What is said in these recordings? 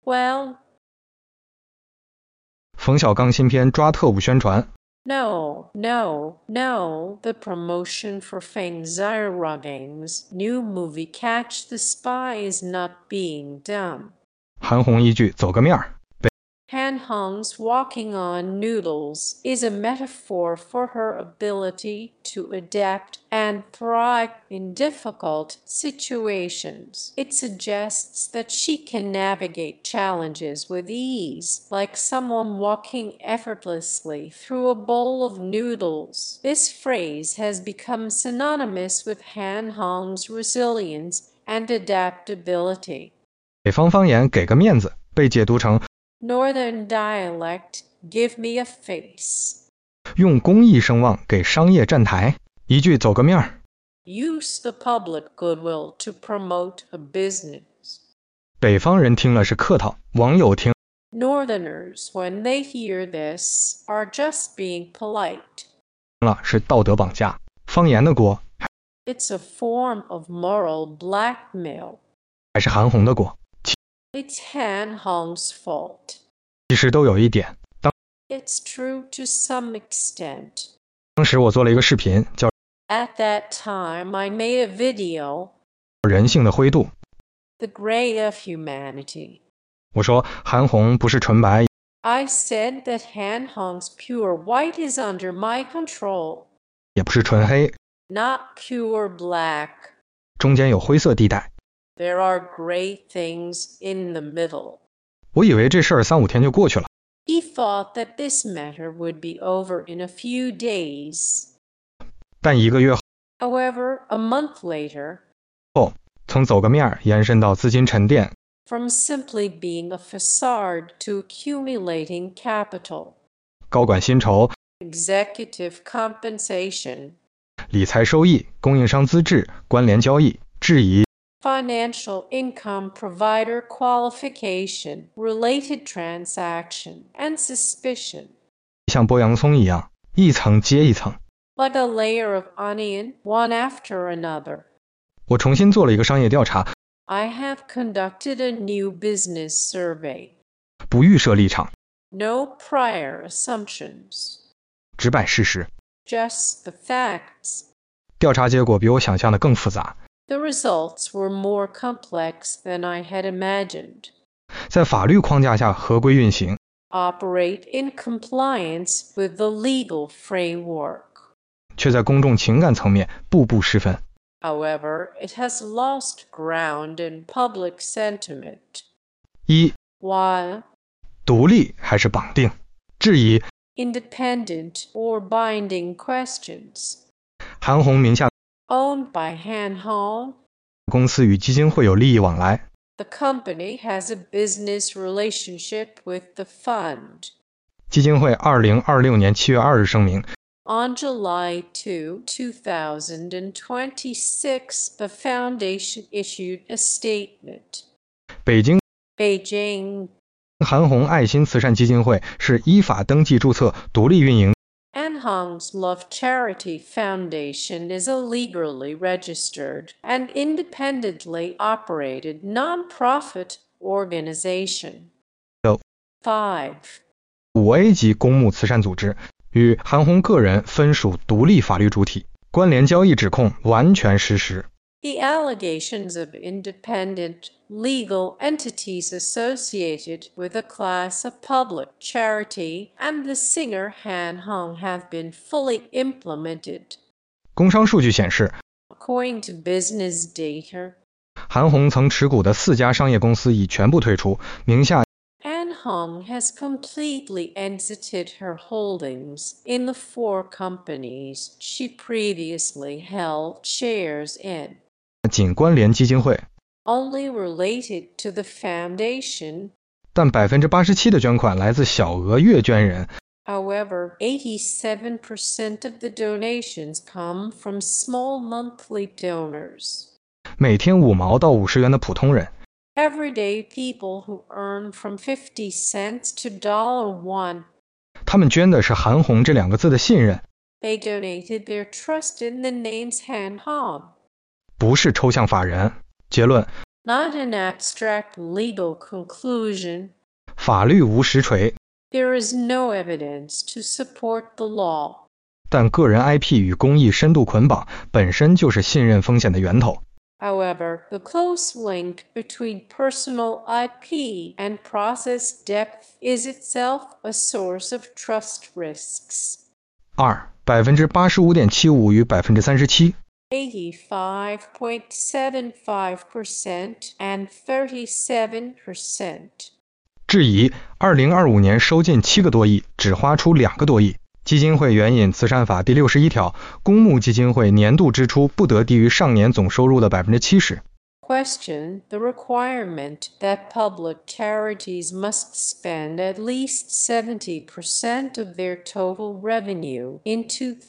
Well, 冯小刚新片抓特务宣传。 no. The promotion for Feng Xiaorong's new movie Catch the Spy is not being done. 韩红一句走个面儿。 Han Hong's walking on noodles is a metaphor for her ability to adapt and thrive in difficult situations. It suggests that she can navigate challenges with ease, like someone walking effortlessly through a bowl of noodles. This phrase has become synonymous with Han Hong's resilience and adaptability. 北方方言给个面子被解读成 Northern dialect, give me a face. 用公益声望给商业站台，一句走个面儿。 Use the public goodwill to promote a business. 北方人听了是客套，网友听 Northerners, when they hear this, are just being polite. 了是道德绑架。方言的锅 It's a form of moral blackmail. 还是韩红的锅， It's Han Hong's fault. 其实都有一点。 It's true to some extent. 当时我做了一个视频叫 At that time, I made a video, 人性的灰度， The Grey of Humanity. 我说韩红不是纯白， I said that Han Hong's pure white is under my control, 也不是纯黑， not pure black. 中间有灰色地带。 There are gray things in the middle. 我以为这事儿3-5天就过去了， He thought that this matter would be over in a few days. 但1个月 However, a month later, 后，从走个面儿延伸到资金沉淀， from simply being a facade to accumulating capital, 高管薪酬、 executive compensation, 理财收益、供应商资质、关联交易、质疑、 financial income provider qualification, related transaction, and suspicion. 像剥洋葱一样，一层接一层。 Like a layer of onion, one after another. 我重新做了一个商业调查， I have conducted a new business survey. 不预设立场， No prior assumptions. 直摆事实。 Just the facts. 调查结果比我想象的更复杂。 The results were more complex than I had imagined. 在法律框架下合规运行， Operate in compliance with the legal framework. 却在公众情感层面步步失分。 However, it has lost ground in public sentiment. 一、 While 独立还是绑定？质疑 independent or binding questions. 韩红名下 Owned by Han Hong, 公司与基金会有利益往来， the company has a business relationship with the fund. 基金会2026年7月2日声明， On July 2, 2026, the foundation issued a statement. 北京 Beijing 韩红爱心慈善基金会是依法登记注册、独立运营， Han Hong's Love Charity Foundation is a legally registered and independently operated nonprofit organization. 有 5. 5A 级公募慈善组织，与韩红个人分属独立法律主体，关联交易指控完全实施。 The allegations of independent legal entities associated with a class of public charity and the singer Han Hong have been fully implemented. 工商数据显示， According to business data, 韩红曾持股的4家商业公司已全部退出，名下 Han Hong has completely exited her holdings in the 4 companies she previously held shares in. 仅关联基金会， Only related to the foundation. 但87%的捐款来自小额月捐人， However, 87% of the donations come from small monthly donors. 每天5毛到50元的普通人， Everyday people who earn from 50 cents to $1. 他们捐的是韩红这2个字的信任， They donated their trust in the names Han Hong. 不是抽象法人。结论， not an abstract legal conclusion. 法律无实锤， There is no evidence to support the law. 但个人 IP 与公益深度捆绑本身就是信任风险的源头。 However, the close link between personal IP and process depth is itself a source of trust risks. 2. 85.75%与37%。 85.75% and 37%. 质疑2025年收进7个多亿，只花出2个多亿。基金会援引慈善法第61条，公募基金会年度支出不得低于上年总收入的70%。 Question the requirement that public charities must spend at least 70% of their total revenue in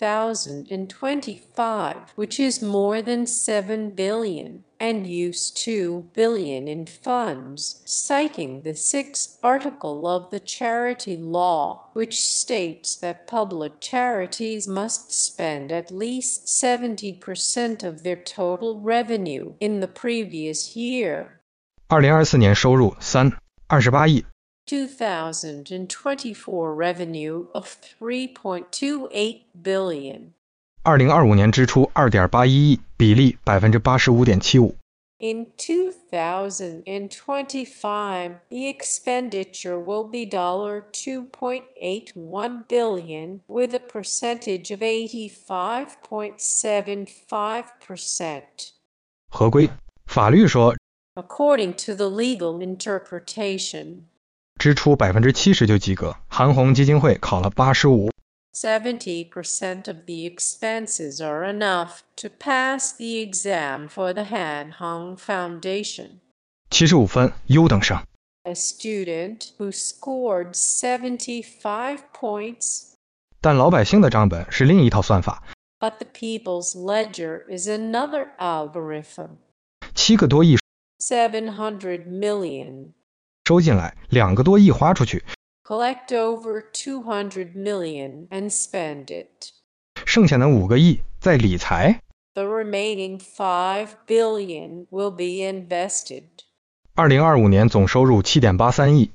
2025, which is more than $7 billion, and use $2 billion in funds, citing the 6th article of the Charity Law, which states that public charities must spend at least 70% of their total revenue in the previous year. 2024年收入28亿。 2024 revenue of $3.28 billion. 2025年支出2.81亿，比例85.75%。 In 2025, the expenditure will be $2.81 billion, with a percentage of 85.75%. 合规，法律说 According to the legal interpretation, 支出70%就及格。韩红基金会考了85。 70% of the expenses are enough to pass the exam for the Han Hong Foundation. 75分，优等生。 A student who scored 75 points, 但老百姓的账本是另一套算法。 but the people's ledger is another algorithm. 7个多亿 $700 million. 收进来，2个多亿花出去， Collect over $200 million and spend it. 剩下的5个亿在理财。 The remaining $5 billion will be invested. 2025年总收入7.83亿，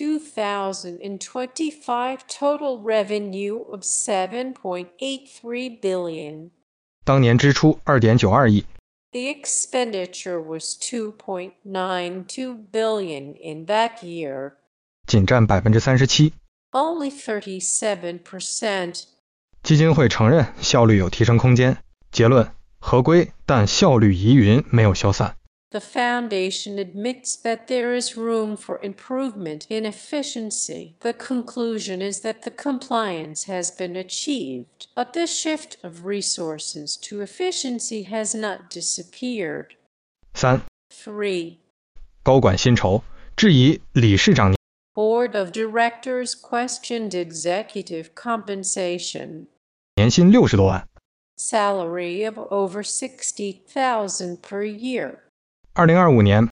2025 total revenue of $7.83 billion. 当年支出2.92亿， The expenditure was $2.92 billion in that year, 仅占37%。 only 37%. 基金会承认效率有提升空间。结论：合规，但效率疑云没有消散。 The foundation admits that there is room for improvement in efficiency. The conclusion is that the compliance has been achieved, but the shift of resources to efficiency has not disappeared. 3. 3. 高管薪酬，质疑理事长 Board of Directors questioned executive compensation. 年薪60多万。 Salary of over $60,000 per year. 2025年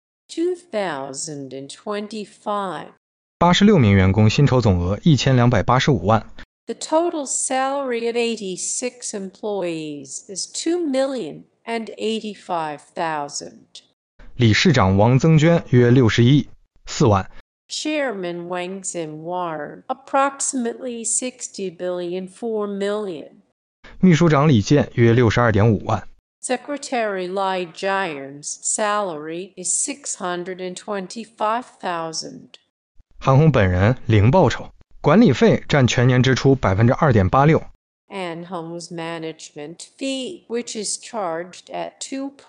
2025. 86名员工薪酬总额1285万。 The total salary of 86 employees is $2,085,000. 理事长王增娟约61亿4万。 Chairman Wang Xinwar, approximately $60 billion, $4 million. 秘书长李健约62.5万。 Secretary Li Jian's salary is $625,000. 韩红本人零报酬，管理费占全年支出2.86%。 And Hong's management fee, which is charged at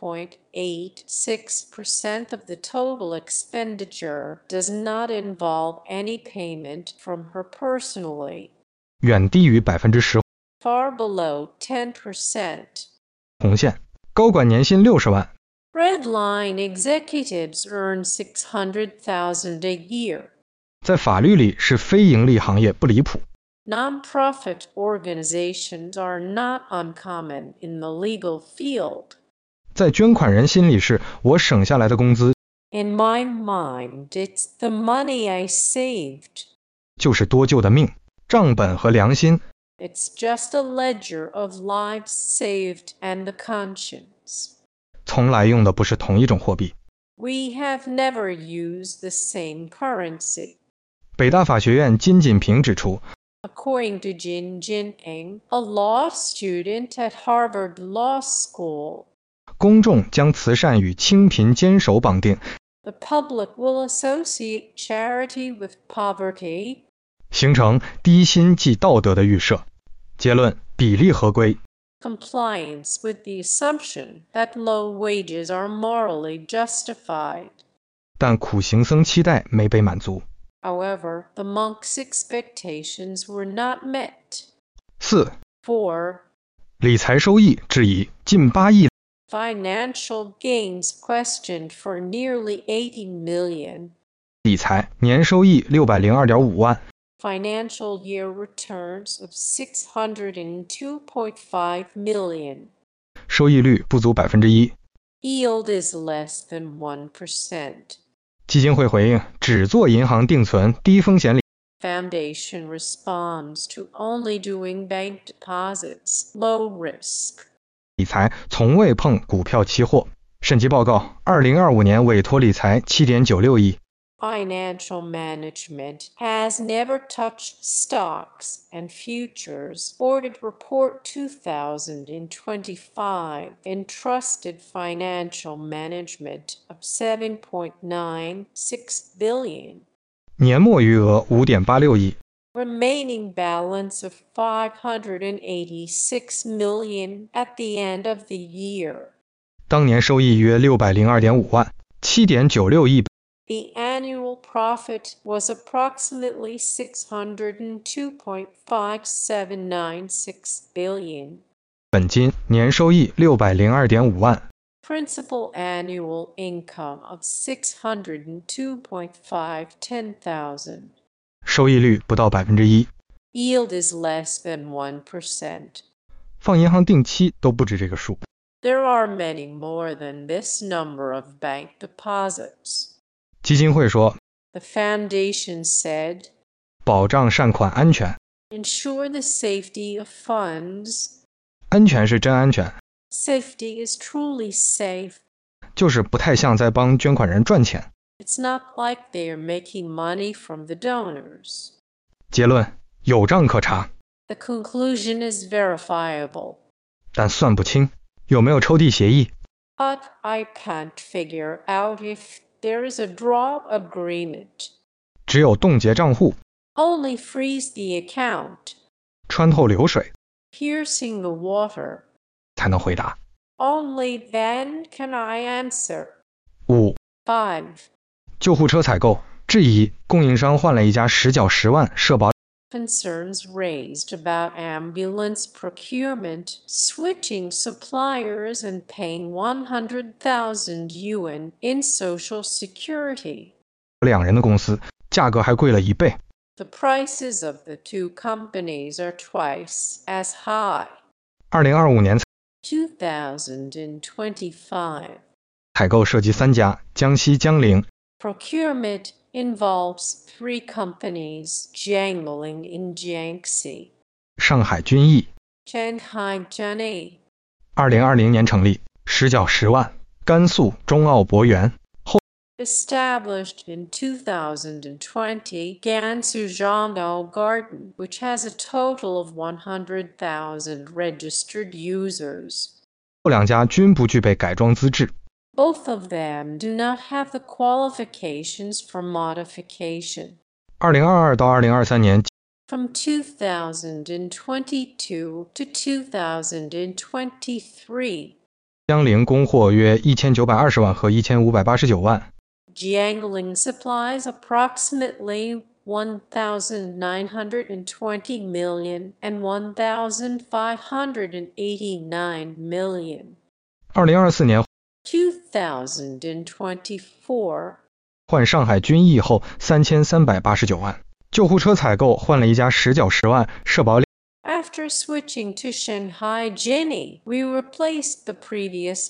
2.86% of the total expenditure, does not involve any payment from her personally, 远低于10%。 far below 10%. 红线，高管年薪60万， Red line executives earn $600,000 a year. 在法律里是非盈利行业不离谱。 Nonprofit organizations are not uncommon in the legal field. 在捐款人心里是我省下来的工资 In my mind, it's the money I saved. 就是多救的命，账本和良心 It's just a ledger of lives saved and the conscience. 从来用的不是同一种货币。 We have never used the same currency. 北大法学院金锦平指出， According to Jin Jinping, a law student at Harvard Law School, 公众将慈善与清贫坚守绑定， the public will associate charity with poverty, 形成低薪即道德的预设。结论：比例合规。 compliance with the assumption that low wages are morally justified. 但苦行僧期待没被满足。 However, the monks' expectations were not met. 4. 4. 理财收益质疑近8亿， Financial gains questioned for nearly 80 million. 理财年收益602.5万， Financial year returns of 602.5 million. 收益率不足1%。 Yield is less than 1%. 基金会回应，只做银行定存、低风险理 Foundation responds to only doing bank deposits, low risk. 财，从未碰股票期货。审计报告：2025年委托理财7.96亿， Financial management has never touched stocks and futures. Audit Report 2025 entrusted financial management of $7.96 billion. 年末余额5.86亿， Remaining balance of $586 million at the end of the year. 当年收益约602.5万，7.96亿。 The annual profit was approximately $602.5796 billion. 本金年收益602.5万， Principal annual income of $602.510,000. 收益率不到1%。 Yield is less than 1%. 放银行定期都不止这个数。 There are many more than this number of bank deposits. 基金会说， The foundation said, 保障善款安全， ensure the safety of funds. 安全是真安全， Safety is truly safe. 就是不太像在帮捐款人赚钱。 It's not like they are making money from the donors. 结论：有账可查， The conclusion is verifiable. 但算不清有没有抽屉协议。 But I can't figure out if there is a draw agreement. 只有冻结账户， Only freeze the account. 穿透流水 Piercing the water. 才能回答。 Only then can I answer. 5. 5. 救护车采购质疑供应商换了一家实缴10万社保。 Concerns raised about ambulance procurement, switching suppliers and paying 100,000 yuan in Social Security. 两人的公司价格还贵了1倍。 The prices of the two companies are twice as high. 2025年 2025. 采购涉及3家，江西江陵、 Procurement involves 3 companies, Jiangling in Jiangxi, 上海军艺。 Shanghai Jiani. 2020年成立，实缴10万，甘肃中澳博园。 Established in 2020, Gansu Zhangdao Garden, which has a total of 100,000 registered users. 后两家均不具备改装资质。 Both of them do not have the qualifications for modification. 2022到2023年 From 2022 to 2023, 江陵供货约1920万和1589万。 Jiangling supplies approximately 1,920 million and 1,589 million. 2024年 2024. 换上海军艺后3389万。救护车采购换了一家实缴10万，社保 After switching to Shanghai Jiani, we replaced the previous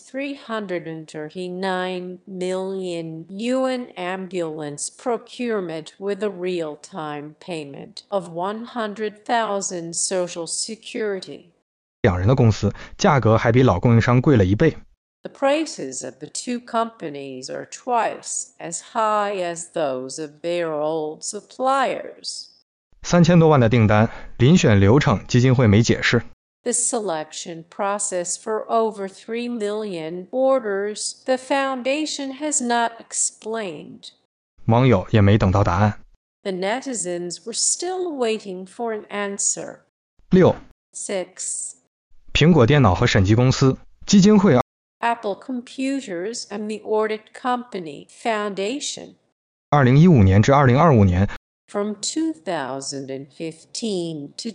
339 million yuan ambulance procurement with a real-time payment of 100,000 Social Security. 两人的公司价格还比老供应商贵了1倍。 The prices of the two companies are twice as high as those of their old suppliers. 3000多万的订单，遴选流程基金会没解释。 The selection process for over 3 million orders, the foundation has not explained. 网友也没等到答案。 The netizens were still waiting for an answer. 6. 6. 苹果电脑和审计公司基金会 Apple Computers and the Audit Company Foundation. 2015年至2025年 From 2015 to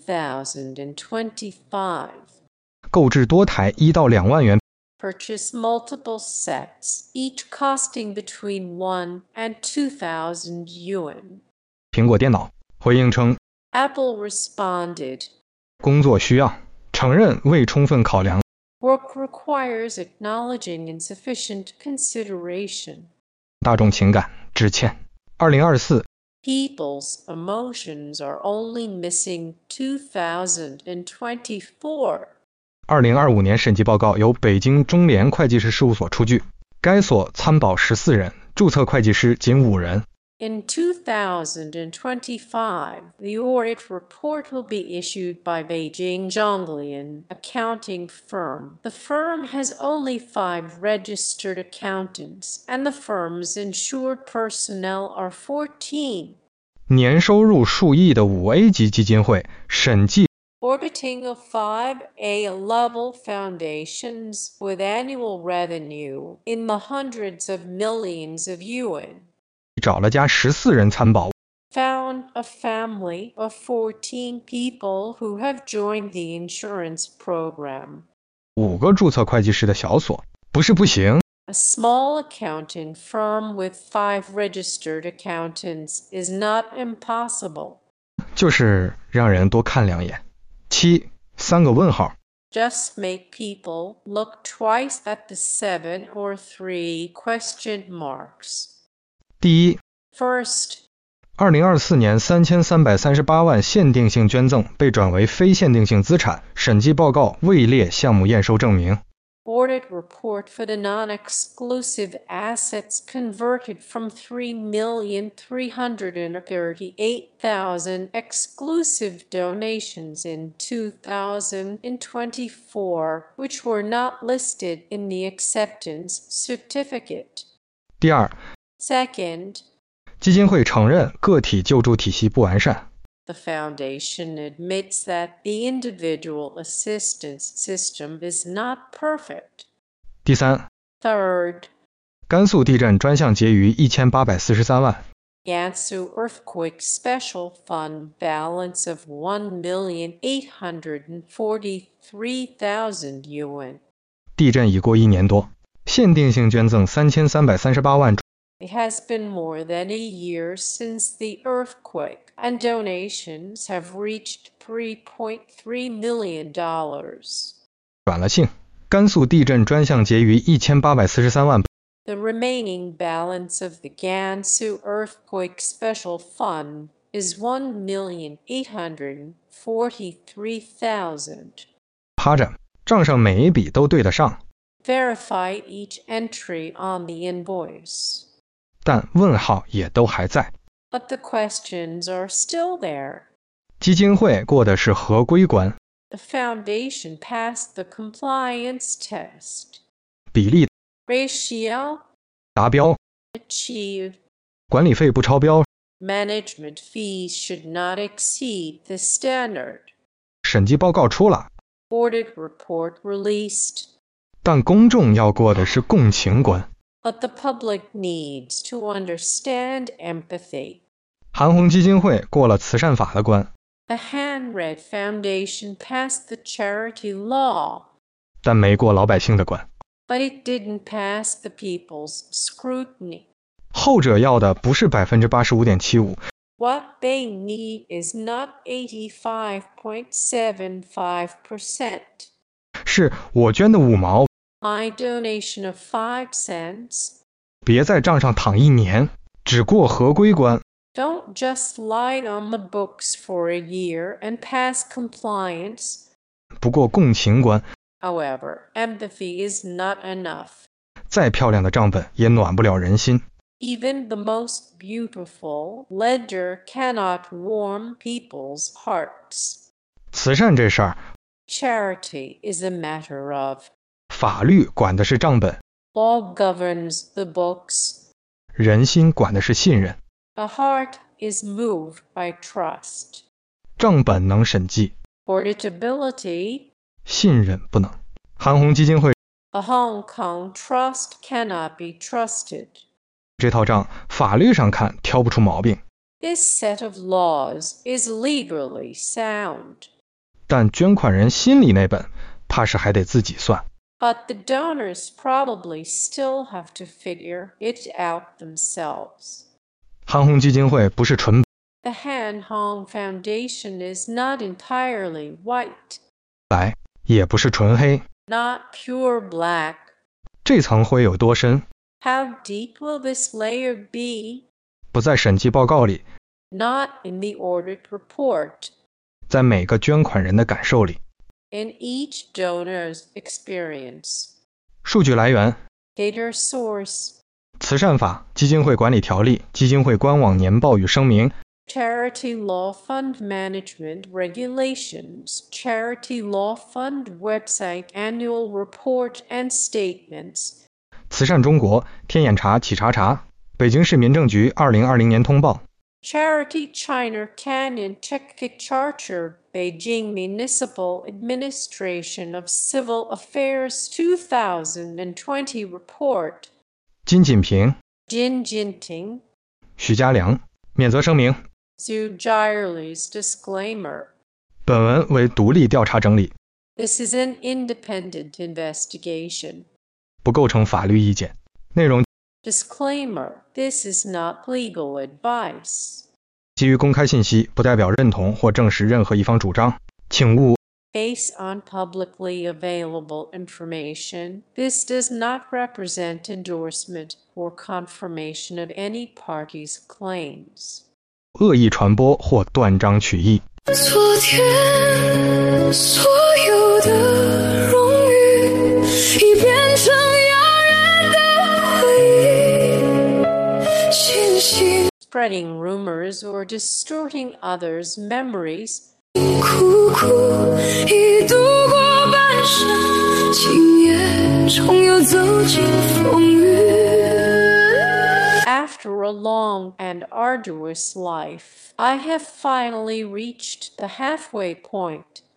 2025. 购置多台1到2万元 Purchase multiple sets, each costing between 1 and 2,000 yuan. 苹果电脑回应称 Apple responded, 工作需要，承认未充分考量。 Work requires acknowledging insufficient consideration. 大众情感致歉。2024 People's emotions are only missing 2024. 2025年审计报告由北京中联会计师事务所出具，该所参保14人，注册会计师仅5人。 In 2025, the audit report will be issued by Beijing Zhonglian Accounting Firm. The firm has only 5 registered accountants, and the firm's insured personnel are 14. 年收入数亿的5A 级基金会审计 Auditing of 5A-level foundations with annual revenue in the hundreds of millions of yuan. 找了家14人参保， Found a family of 14 people who have joined the insurance program. 5个注册会计师的小所，不是不行。 A small accounting firm with 5 registered accountants is not impossible. 就是让人多看2眼。7. 3个问号 Just make people look twice at the 7 or 3 question marks. 第一 First, 2024年3338万限定性捐赠被转为非限定性资产，审计报告未列项目验收证明。 audit report for the non-exclusive assets converted from 3,338,000 exclusive donations in 2024, which were not listed in the acceptance certificate. 第二 Second, 基金会承认个体救助体系不完善。 the foundation admits that the individual assistance system is not perfect. 第三 Third, 甘肃地震专项结余1843万。 Gansu Earthquake Special Fund balance of 1,843,000 yuan. 地震已过1年多，限定性捐赠3338万。 It has been more than a year since the earthquake, and donations have reached $3.3 million. 转了性，甘肃地震专项结余1843万。 The remaining balance of the Gansu Earthquake Special Fund is 1,843,000. 趴着，账上每一笔都对得上， Verify each entry on the invoice. 但问号也都还在。 But the questions are still there. 基金会过的是合规关， The foundation passed the compliance test. 比例 Ratio 达标， achieved. 管理费不超标， Management fees should not exceed the standard. 审计报告出了， Audit report released. 但公众要过的是共情关。 But the public needs to understand empathy. 韩红基金会过了慈善法的关， The Hanred Foundation passed the charity law, 但没过老百姓的关。 but it didn't pass the people's scrutiny. 后者要的不是85.75%， What they need is not 85.75%. 是我捐的5毛， My donation of 5 cents. 别在账上躺1年，只过合规关。 Don't just lie on the books for a year and pass compliance, 不过共情关， However, empathy is not enough. 再漂亮的账本也暖不了人心。 Even the most beautiful ledger cannot warm people's hearts. 慈善这事儿， Charity is a matter of. 法律管的是账本， Law governs the books. 人心管的是信任。 A heart is moved by trust. 账本能审计， Auditability. 信任不能。韩红基金会 A Hong Kong trust cannot be trusted. 这套账，法律上看挑不出毛病， This set of laws is legally sound. 但捐款人心里那本，怕是还得自己算。 But the donors probably still have to figure it out themselves. 韩红基金会不是纯 The Han Hong Foundation is not entirely white, 白，也不是纯黑， not pure black. 这层灰有多深， How deep will this layer be? 不在审计报告里， Not in the audit report. 在每个捐款人的感受里。 In each donor's experience. 数据来源： Data source. 慈善法、基金会管理条例、基金会官网年报与声明、 Charity Law Fund Management Regulations, Charity Law Fund Website Annual Report and Statements. 慈善中国、天眼查、企查查、北京市民政局2020年通报、 Charity China Canyon Chekik Charter, Beijing Municipal Administration of Civil Affairs 2020 Report. 金锦平、 Jin Jinting. 许家良。免责声明： Zhu Jirli's disclaimer. 本文为独立调查整理， This is an independent investigation. 不构成法律意见。内容 Disclaimer. This is not legal advice. 基于公开信息，不代表认同或证实任何一方主张，请勿 Based on publicly available information, this does not represent endorsement or confirmation of any party's claims. 恶意传播或断章取义。 昨天所有的荣誉已变成遥远的回忆，星星 Spreading rumors or distorting others' memories. 苦苦已度过半生，今夜终又走进风雨。 After a long and arduous life, I have finally reached the halfway point.